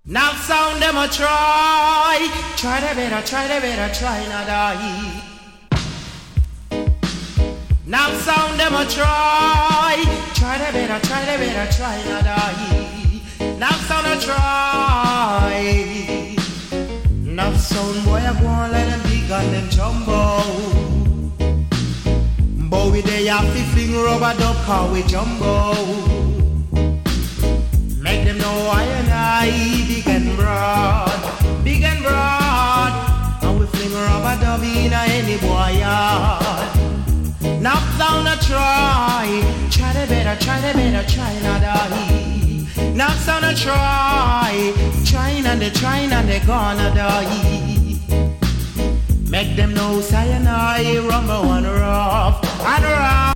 Now sound them a try they better, try not die. Now sound them a try they better, try not die. Now sound a try. Now sound boy I go on let them big and them jumbo. But we they have to fling rubber duck how we jumbo. Make them know I and I big and broad, and we fling rubber dub in any boy yard. Knock down a try they better, try not die. Knock down a try and they gonna die. Make them know say and I rumble and rough and rough.